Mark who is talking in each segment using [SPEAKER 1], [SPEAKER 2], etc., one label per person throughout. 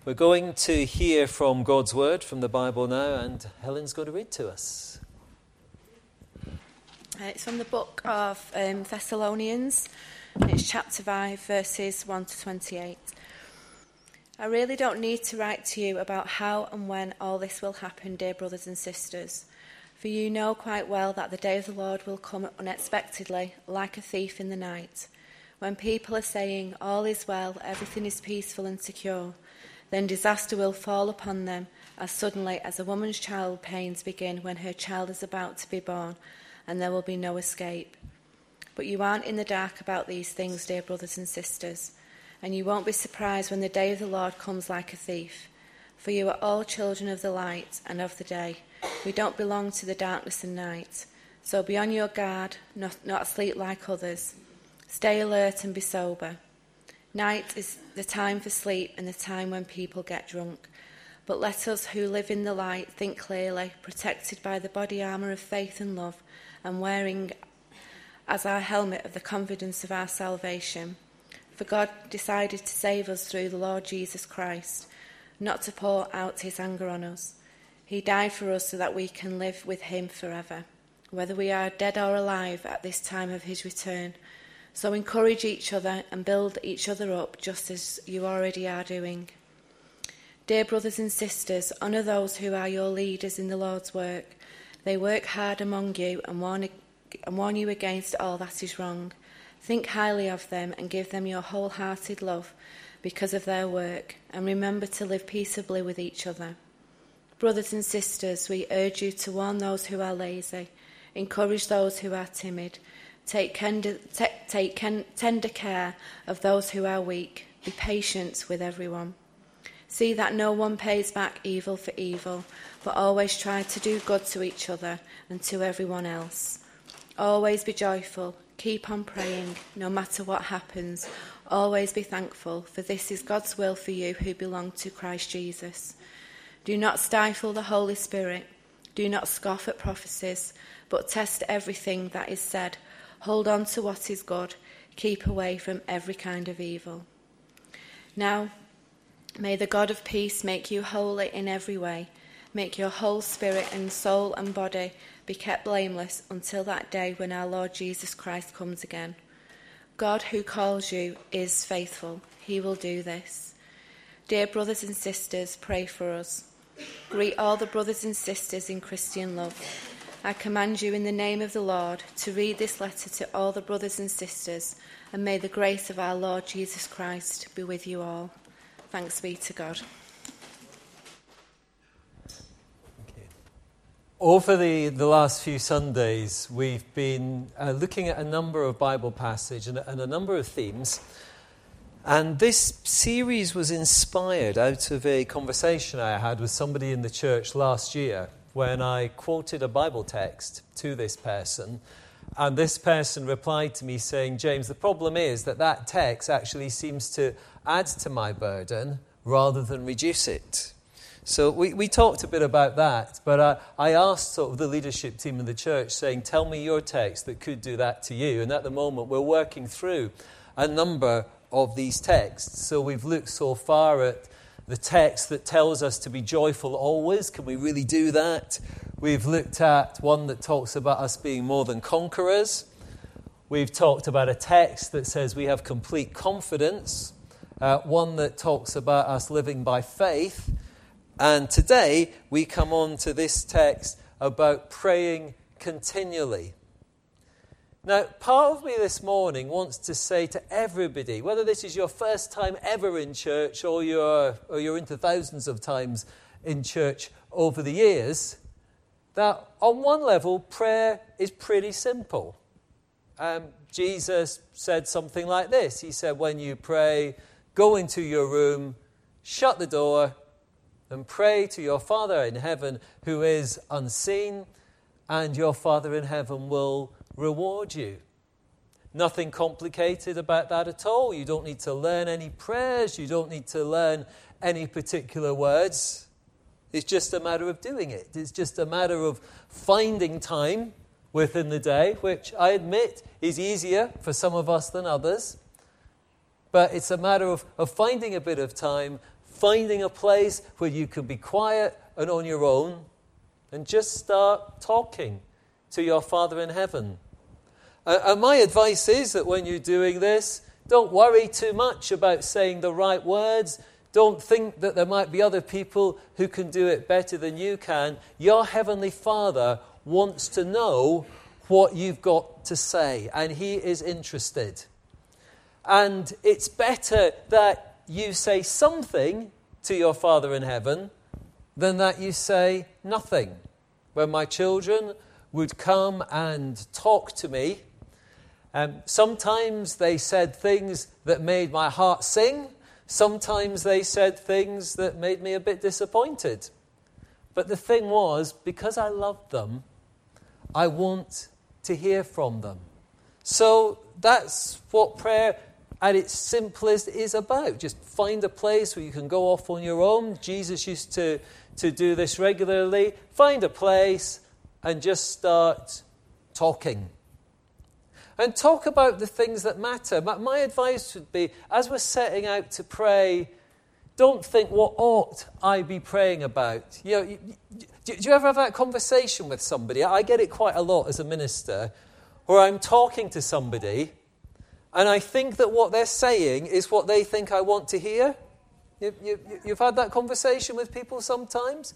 [SPEAKER 1] We're going to hear from God's Word, from the Bible now, and Helen's going to read to us.
[SPEAKER 2] It's from the book of Thessalonians. It's chapter 5, verses 1 to 28. I really don't need to write to you about how and when all this will happen, dear brothers and sisters, for you know quite well that the day of the Lord will come unexpectedly, like a thief in the night. When people are saying, all is well, everything is peaceful and secure, then disaster will fall upon them as suddenly as a woman's child pains begin when her child is about to be born, and there will be no escape. But you aren't in the dark about these things, dear brothers and sisters, and you won't be surprised when the day of the Lord comes like a thief. For you are all children of the light and of the day. We don't belong to the darkness and night. So be on your guard, not asleep like others. Stay alert and be sober. Night is the time for sleep and the time when people get drunk. But let us who live in the light think clearly, protected by the body armour of faith and love, and wearing as our helmet of the confidence of our salvation. For God decided to save us through the Lord Jesus Christ, not to pour out his anger on us. He died for us so that we can live with him forever, whether we are dead or alive at this time of his return. So encourage each other and build each other up just as you already are doing. Dear brothers and sisters, honour those who are your leaders in the Lord's work. They work hard among you and warn you against all that is wrong. Think highly of them and give them your wholehearted love because of their work, and remember to live peaceably with each other. Brothers and sisters, we urge you to warn those who are lazy, encourage those who are timid, take tender care of those who are weak, be patient with everyone. See that no one pays back evil for evil, but always try to do good to each other and to everyone else. Always be joyful, keep on praying, no matter what happens. Always be thankful, for this is God's will for you who belong to Christ Jesus. Do not stifle the Holy Spirit. Do not scoff at prophecies, but test everything that is said. Hold on to what is good. Keep away from every kind of evil. Now, may the God of peace make you holy in every way. Make your whole spirit and soul and body be kept blameless until that day when our Lord Jesus Christ comes again. God who calls you is faithful. He will do this. Dear brothers and sisters, pray for us. Greet all the brothers and sisters in Christian love. I command you in the name of the Lord to read this letter to all the brothers and sisters, and may the grace of our Lord Jesus Christ be with you all. Thanks be to God.
[SPEAKER 1] Over the last few Sundays, we've been looking at a number of Bible passages and a number of themes. And this series was inspired out of a conversation I had with somebody in the church last year when I quoted a Bible text to this person. And this person replied to me saying, James, the problem is that text actually seems to add to my burden rather than reduce it. So we talked a bit about that, but I asked sort of the leadership team in the church saying, tell me your text that could do that to you. And at the moment, we're working through a number of these texts. So we've looked so far at the text that tells us to be joyful always. Can we really do that? We've looked at one that talks about us being more than conquerors. We've talked about a text that says we have complete confidence. One that talks about us living by faith. And today we come on to this text about praying continually. Now, part of me this morning wants to say to everybody, whether this is your first time ever in church or you're into thousands of times in church over the years, that on one level, prayer is pretty simple. Jesus said something like this. He said, when you pray, go into your room, shut the door, and pray to your Father in heaven who is unseen, and your Father in heaven will reward you. Nothing complicated about that at all. You don't need to learn any prayers. You don't need to learn any particular words. It's just a matter of doing it. It's just a matter of finding time within the day, which I admit is easier for some of us than others. But it's a matter of finding a bit of time, finding a place where you can be quiet and on your own and just start talking to your Father in heaven. And my advice is that when you're doing this, don't worry too much about saying the right words. Don't think that there might be other people who can do it better than you can. Your Heavenly Father wants to know what you've got to say, and He is interested. And it's better that you say something to your Father in heaven than that you say nothing. When my children would come and talk to me, sometimes they said things that made my heart sing. Sometimes they said things that made me a bit disappointed. But the thing was, because I loved them, I want to hear from them. So that's what prayer at its simplest is about. Just find a place where you can go off on your own. Jesus used to do this regularly. Find a place and just start talking. And talk about the things that matter. But my advice would be, as we're setting out to pray, don't think, what ought I be praying about? You know, do you ever have that conversation with somebody? I get it quite a lot as a minister, where I'm talking to somebody, and I think that what they're saying is what they think I want to hear. You've had that conversation with people sometimes?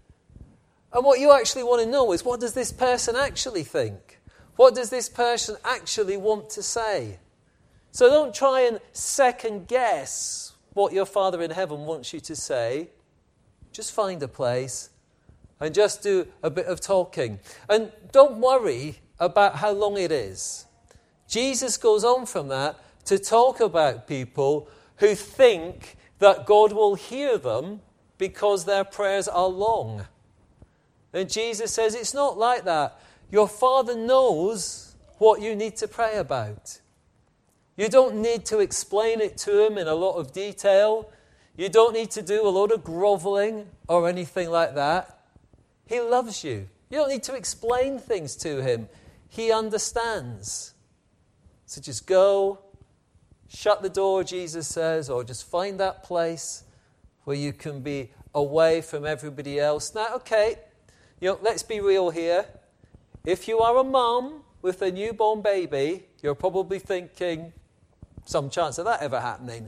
[SPEAKER 1] And what you actually want to know is, what does this person actually think? What does this person actually want to say? So don't try and second guess what your Father in heaven wants you to say. Just find a place and just do a bit of talking. And don't worry about how long it is. Jesus goes on from that to talk about people who think that God will hear them because their prayers are long. And Jesus says it's not like that. Your Father knows what you need to pray about. You don't need to explain it to Him in a lot of detail. You don't need to do a lot of groveling or anything like that. He loves you. You don't need to explain things to Him. He understands. So just go, shut the door, Jesus says, or just find that place where you can be away from everybody else. Now, okay, let's be real here. If you are a mum with a newborn baby, you're probably thinking, some chance of that ever happening.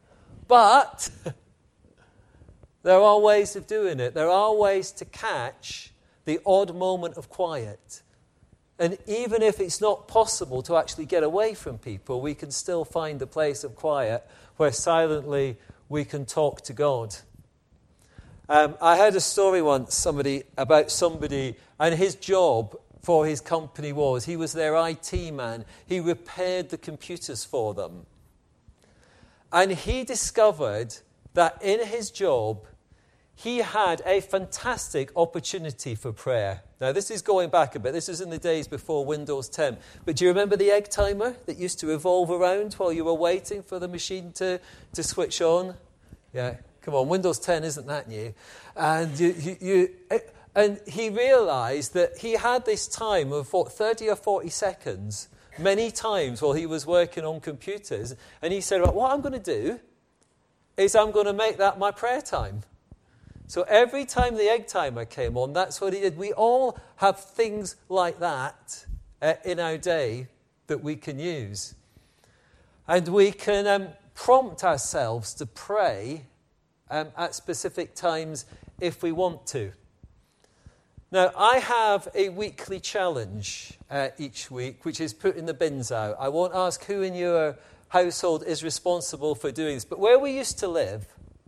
[SPEAKER 1] But there are ways of doing it. There are ways to catch the odd moment of quiet. And even if it's not possible to actually get away from people, we can still find a place of quiet where silently we can talk to God. I heard a story once about somebody and his job for his company he was their IT man. He repaired the computers for them. And he discovered that in his job, he had a fantastic opportunity for prayer. Now, this is going back a bit. This is in the days before Windows 10. But do you remember the egg timer that used to revolve around while you were waiting for the machine to switch on? Yeah, come on, Windows 10 isn't that new. And and he realized that he had this time of 30 or 40 seconds many times while he was working on computers. And he said, well, what I'm going to do is I'm going to make that my prayer time. So every time the egg timer came on, that's what he did. We all have things like that in our day that we can use. And we can prompt ourselves to pray at specific times if we want to. Now, I have a weekly challenge each week, which is putting the bins out. I won't ask who in your household is responsible for doing this, but where we used to live,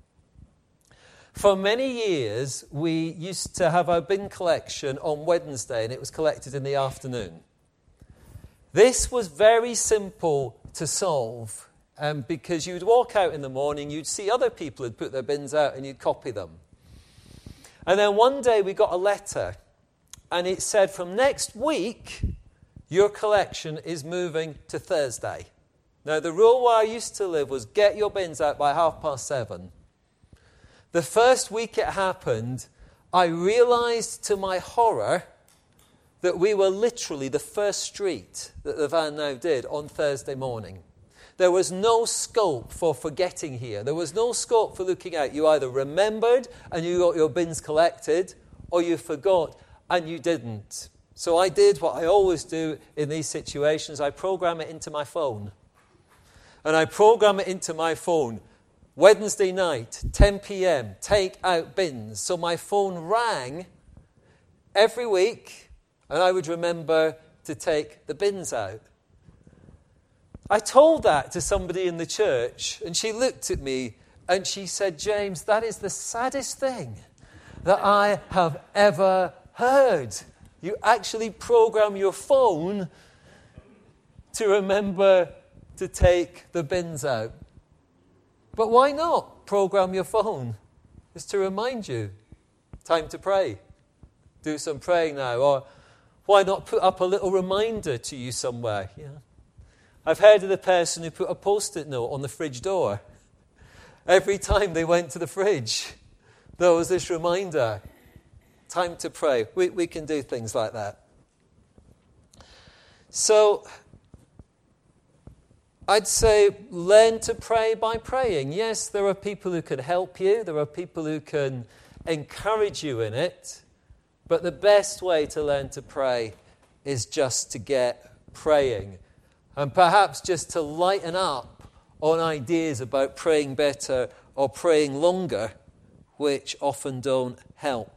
[SPEAKER 1] for many years, we used to have our bin collection on Wednesday, and it was collected in the afternoon. This was very simple to solve, because you'd walk out in the morning, you'd see other people who'd put their bins out, and you'd copy them. And then one day we got a letter, and it said, from next week, your collection is moving to Thursday. Now, the rule where I used to live was get your bins out by 7:30. The first week it happened, I realized to my horror that we were literally the first street that the van now did on Thursday morning. There was no scope for forgetting here. There was no scope for looking out. You either remembered and you got your bins collected, or you forgot and you didn't. So I did what I always do in these situations. I program it into my phone. And I program it into my phone. Wednesday night, 10 p.m., take out bins. So my phone rang every week, and I would remember to take the bins out. I told that to somebody in the church, and she looked at me and she said, James, that is the saddest thing that I have ever heard. You actually program your phone to remember to take the bins out. But why not program your phone? It's to remind you. Time to pray. Do some praying now. Or why not put up a little reminder to you somewhere? Yeah. I've heard of the person who put a post-it note on the fridge door. Every time they went to the fridge, there was this reminder. Time to pray. We can do things like that. So I'd say learn to pray by praying. Yes, there are people who can help you. There are people who can encourage you in it. But the best way to learn to pray is just to get praying. And perhaps just to lighten up on ideas about praying better or praying longer, which often don't help.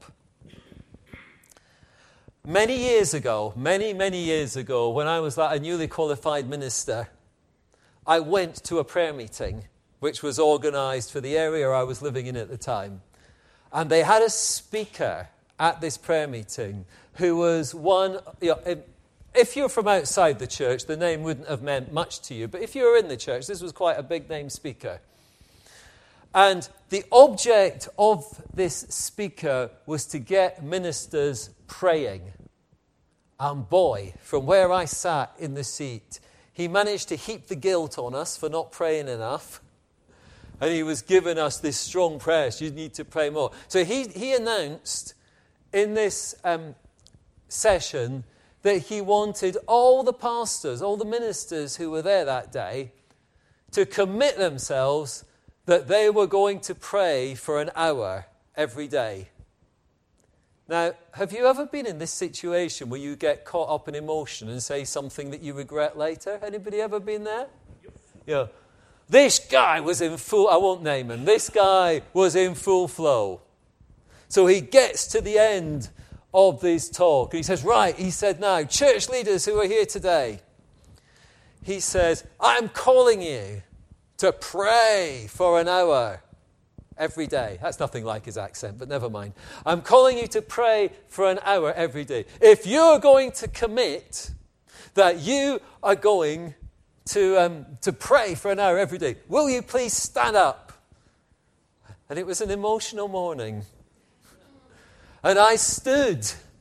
[SPEAKER 1] Many years ago, many years ago, when I was like a newly qualified minister, I went to a prayer meeting, which was organised for the area I was living in at the time. And they had a speaker at this prayer meeting who was one, if you're from outside the church, the name wouldn't have meant much to you. But if you were in the church, this was quite a big name speaker. And the object of this speaker was to get ministers praying. And boy, from where I sat in the seat, he managed to heap the guilt on us for not praying enough. And he was giving us this strong prayer. You need to pray more. So he announced in this session that he wanted all the pastors, all the ministers who were there that day, to commit themselves that they were going to pray for an hour every day. Now, have you ever been in this situation where you get caught up in emotion and say something that you regret later? Anybody ever been there? Yeah. This guy was in full, I won't name him, this guy was in full flow. So he gets to the end of this talk. And he says, right, he said, now, church leaders who are here today, he says, I'm calling you to pray for an hour every day. That's nothing like his accent, but never mind. I'm calling you to pray for an hour every day. If you're going to commit that you are going to pray for an hour every day, will you please stand up? And it was an emotional morning. And I stood.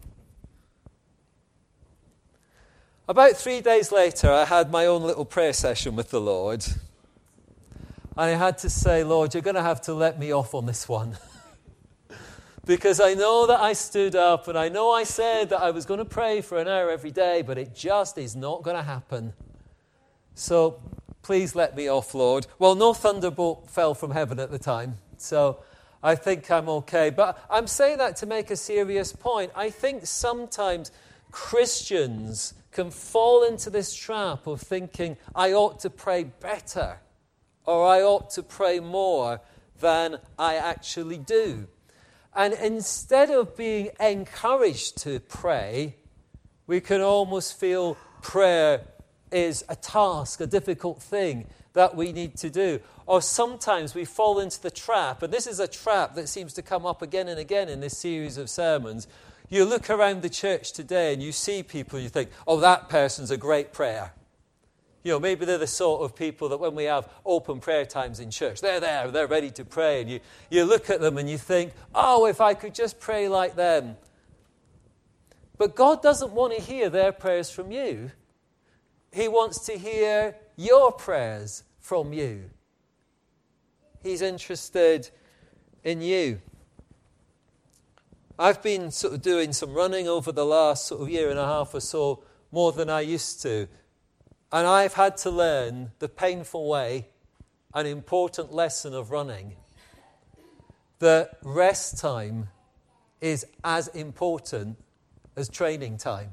[SPEAKER 1] About 3 days later, I had my own little prayer session with the Lord. I had to say, Lord, you're going to have to let me off on this one. Because I know that I stood up and I know I said that I was going to pray for an hour every day, but it just is not going to happen. So please let me off, Lord. Well, no thunderbolt fell from heaven at the time, so I think I'm okay. But I'm saying that to make a serious point. I think sometimes Christians can fall into this trap of thinking, I ought to pray better, or I ought to pray more than I actually do. And instead of being encouraged to pray, we can almost feel prayer is a task, a difficult thing that we need to do. Or sometimes we fall into the trap, and this is a trap that seems to come up again and again in this series of sermons. You look around the church today and you see people and you think, oh, that person's a great prayer. You know, maybe they're the sort of people that when we have open prayer times in church, they're there, they're ready to pray. And you look at them and you think, oh, if I could just pray like them. But God doesn't want to hear their prayers from you. He wants to hear your prayers from you. He's interested in you. I've been sort of doing some running over the last sort of year and a half or so, more than I used to. And I've had to learn the painful way, an important lesson of running, that rest time is as important as training time.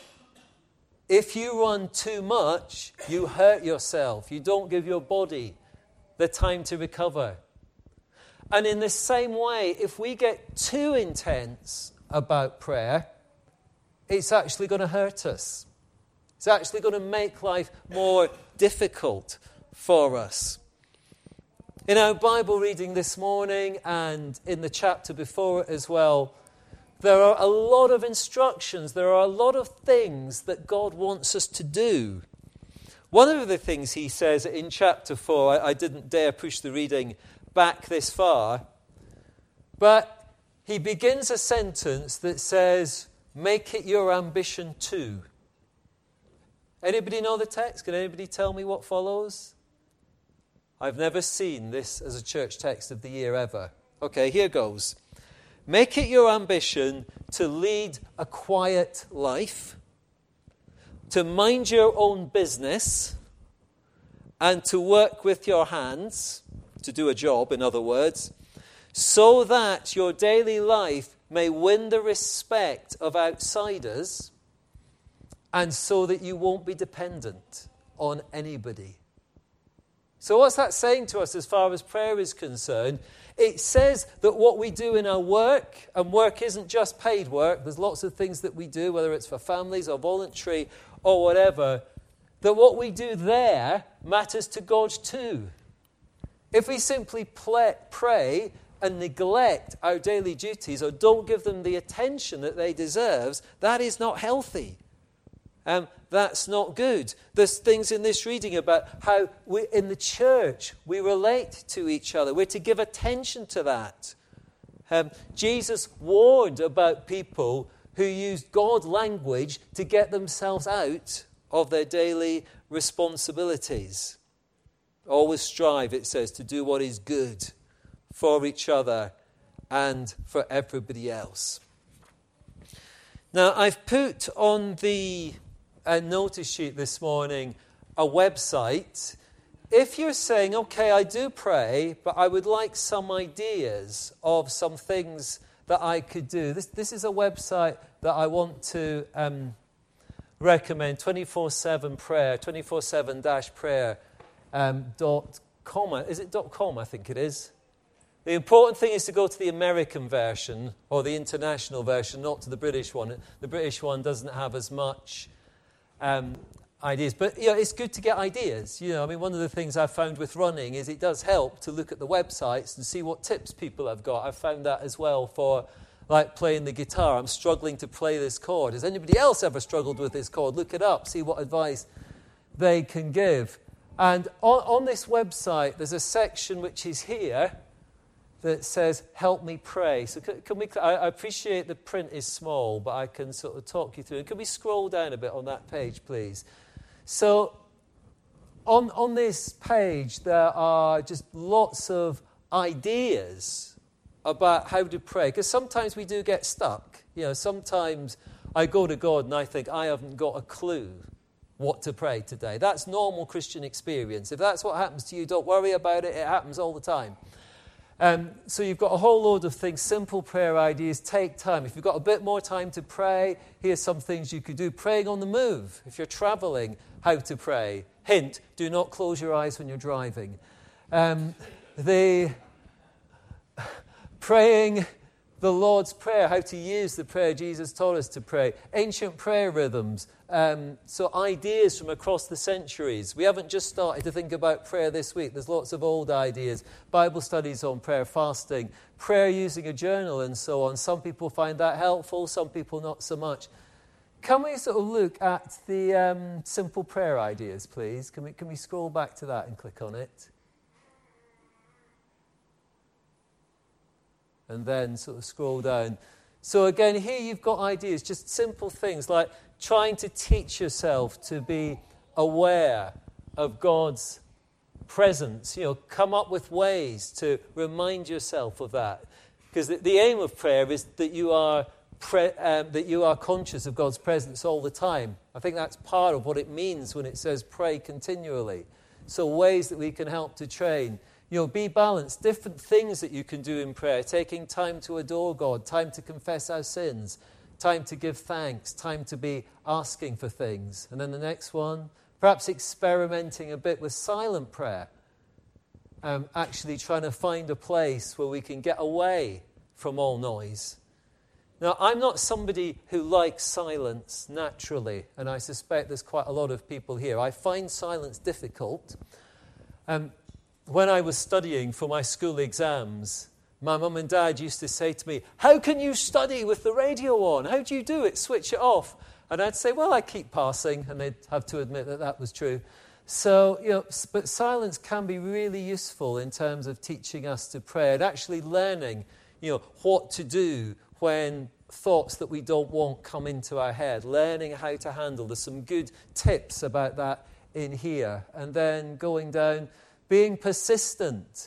[SPEAKER 1] If you run too much, you hurt yourself. You don't give your body the time to recover. And in the same way, if we get too intense about prayer, it's actually going to hurt us. It's actually going to make life more difficult for us. In our Bible reading this morning and in the chapter before it as well, there are a lot of instructions. There are a lot of things that God wants us to do. One of the things he says in chapter 4, I didn't dare push the reading back this far, but he begins a sentence that says, make it your ambition too. Anybody know the text? Can anybody tell me what follows? I've never seen this as a church text of the year ever. Okay, here goes. Make it your ambition to lead a quiet life, to mind your own business, and to work with your hands, to do a job, in other words, so that your daily life may win the respect of outsiders, and so that you won't be dependent on anybody. So what's that saying to us as far as prayer is concerned? It says that what we do in our work, and work isn't just paid work, there's lots of things that we do, whether it's for families or voluntary or whatever, that what we do there matters to God too. If we simply pray and neglect our daily duties or don't give them the attention that they deserve, that is not healthy. That's not good. There's things in this reading about how in the church we relate to each other. We're to give attention to that. Jesus warned about people who used God language to get themselves out of their daily responsibilities. Always strive, it says, to do what is good for each other and for everybody else. Now, I've put on the notice sheet this morning a website. If you're saying, okay, I do pray, but I would like some ideas of some things that I could do. This is a website that I want to recommend, 24/7 prayer, 24/7-prayer.com. Is it .com? I think it is. The important thing is to go to the American version or the international version, not to the British one. The British one doesn't have as much ideas. But it's good to get ideas. One of the things I've found with running is it does help to look at the websites and see what tips people have got. I've found that as well for like playing the guitar. I'm struggling to play this chord. Has anybody else ever struggled with this chord? Look it up, see what advice they can give. And on this website, there's a section which is here that says, help me pray. So I appreciate the print is small, but I can sort of talk you through it. Can we scroll down a bit on that page, please? So on this page, there are just lots of ideas about how to pray. Because sometimes we do get stuck. Sometimes I go to God and I think, I haven't got a clue what to pray today. That's normal Christian experience. If that's what happens to you, don't worry about it. It happens all the time. So you've got a whole load of things, simple prayer ideas, take time. If you've got a bit more time to pray, here's some things you could do. Praying on the move. If you're traveling, how to pray. Hint, do not close your eyes when you're driving. Praying the Lord's Prayer, how to use the prayer Jesus taught us to pray. Ancient prayer rhythms. So ideas from across the centuries. We haven't just started to think about prayer this week. There's lots of old ideas. Bible studies on prayer, fasting, prayer using a journal and so on. Some people find that helpful, some people not so much. Can we sort of look at the simple prayer ideas, please? Can we scroll back to that and click on it? And then sort of scroll down. So again, here you've got ideas, just simple things like trying to teach yourself to be aware of God's presence. Come up with ways to remind yourself of that. Because the aim of prayer is that you are that you are conscious of God's presence all the time. I think that's part of what it means when it says pray continually. So ways that we can help to train. Be balanced. Different things that you can do in prayer. Taking time to adore God, time to confess our sins, time to give thanks, time to be asking for things. And then the next one, perhaps experimenting a bit with silent prayer. Actually trying to find a place where we can get away from all noise. Now, I'm not somebody who likes silence naturally, and I suspect there's quite a lot of people here. I find silence difficult. When I was studying for my school exams, my mum and dad used to say to me, "How can you study with the radio on? How do you do it? Switch it off." And I'd say, "Well, I keep passing," and they'd have to admit that that was true. So, but silence can be really useful in terms of teaching us to pray and actually learning, what to do when thoughts that we don't want come into our head, learning how to handle. There's some good tips about that in here. And then going down, being persistent.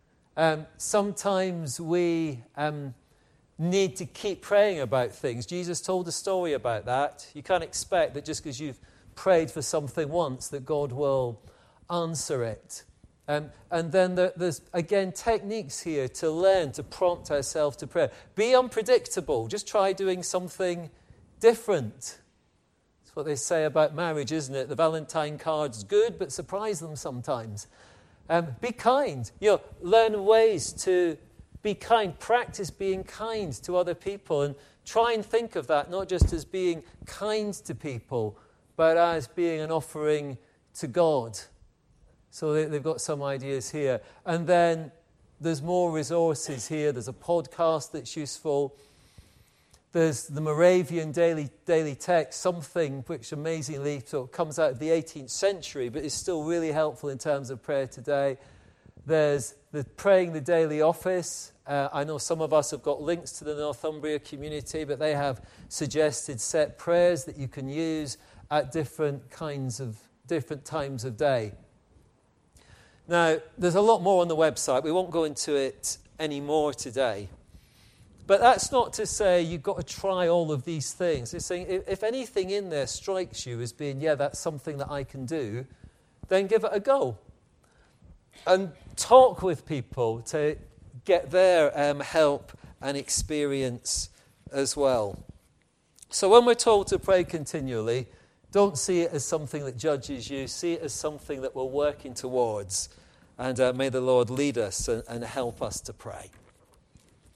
[SPEAKER 1] Sometimes we need to keep praying about things. Jesus told a story about that. You can't expect that just because you've prayed for something once that God will answer it. And then there's, again, techniques here to learn, to prompt ourselves to prayer. Be unpredictable. Just try doing something different. That's what they say about marriage, isn't it? The Valentine card's good, but surprise them sometimes. Be kind. Learn ways to be kind. Practice being kind to other people. And try and think of that not just as being kind to people, but as being an offering to God. So they've got some ideas here. And then there's more resources here. There's a podcast that's useful. There's the Moravian daily text, something which amazingly sort of comes out of the 18th century, but is still really helpful in terms of prayer today. There's the Praying the Daily Office. I know some of us have got links to the Northumbria community, but they have suggested set prayers that you can use at different times of day. Now, there's a lot more on the website. We won't go into it anymore today. But that's not to say you've got to try all of these things. It's saying if anything in there strikes you as being, that's something that I can do, then give it a go. And talk with people to get their help and experience as well. So when we're told to pray continually, don't see it as something that judges you. See it as something that we're working towards. And may the Lord lead us and help us to pray.